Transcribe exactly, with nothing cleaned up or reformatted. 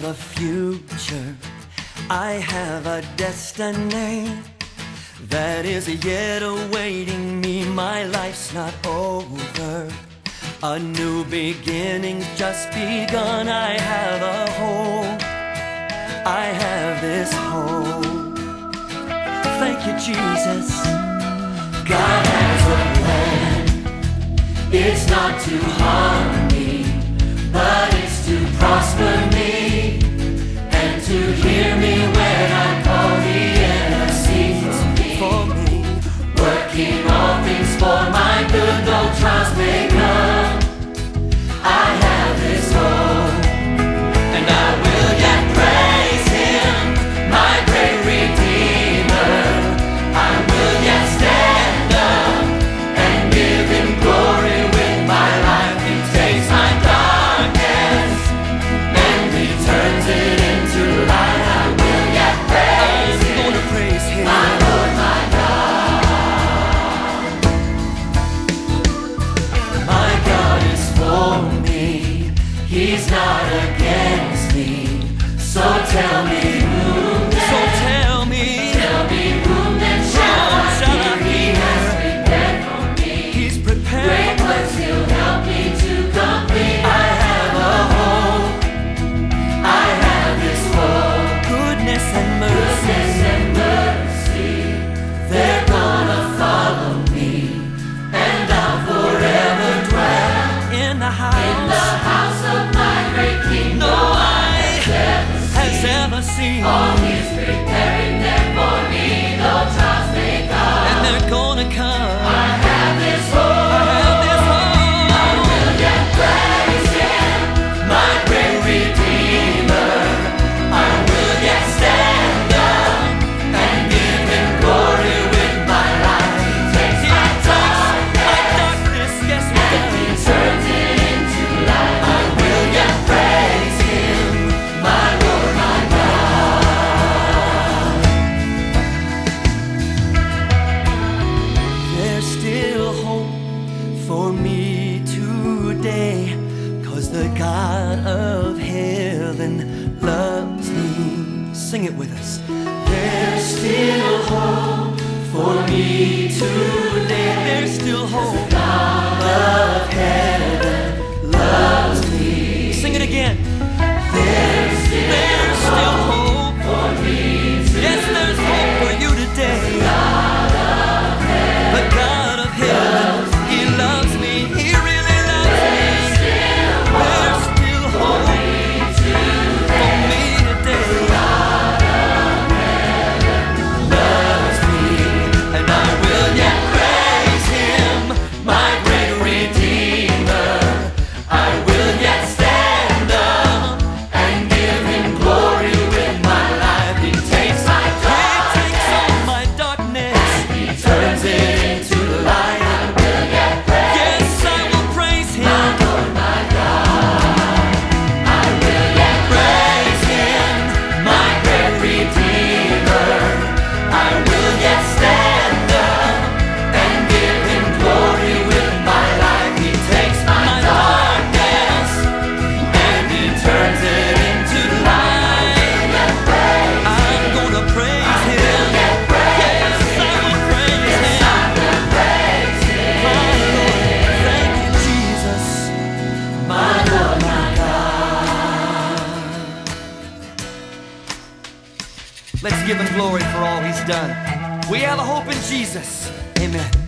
a future, I have a destiny that is yet awaiting me. My life's not over, a new beginning's just begun. I have a hope, I have this hope. Thank you, Jesus. God has a plan. It's not to harm me, but it's to prosper me and to hear me when I call. The intercedes for me, working all things for my good, though trials may come. I have this hope, and I will yet praise Him, my great Redeemer. I will yet stand up and give Him glory with my life. He takes my darkness and He turns it into light. I will yet praise Him, I'm gonna praise Him, my Lord, my God. My God is for me, He's not against me. So tell me whom then, so tell me, tell me whom then shall I fear? He has prepared for me, He's prepared great works He'll help me to complete. I have a hope, I have this hope, goodness and mercy, goodness and mercy, they're gonna follow me, and I'll forever dwell in the house, in the house of my great King. No eye has ever seen. All He's preparing there for me, though trials may come, and they're gonna come. I have this hope, I have this hope. I will yet praise Him, my great Redeemer. I will yet stand up and give Him glory with my life. He takes my darkness, yes, and He turns it into light. I will yet praise Him, my Lord, my God. There's still hope for me today, 'cause the God of heaven loves me. Sing it with us. There's still hope for me today. There's still hope. The God of heaven loves me. Sing it again. There's still, there's still hope for me today. Yes, there's hope for you today. The God of heaven, the God of heaven, He loves me. He really loves me. There's still hope for me today. The God of heaven loves me, and I will yet praise Him, my great Redeemer. I will yet stand up and give Him glory with my life. He takes my darkness, He takes all my darkness, and He turns it into light. I will yet praise, yes, I will praise Him, my Lord, my God. I will yet praise Him, my great Redeemer. I will yet stand up and give Him glory with my life. He takes my darkness and He turns it into light. I'm gonna praise Him. Yes, I will praise Him. My Lord, thank you, Jesus, my Lord, my God. Let's give Him glory for all He's done. We have a hope in Jesus. Amen.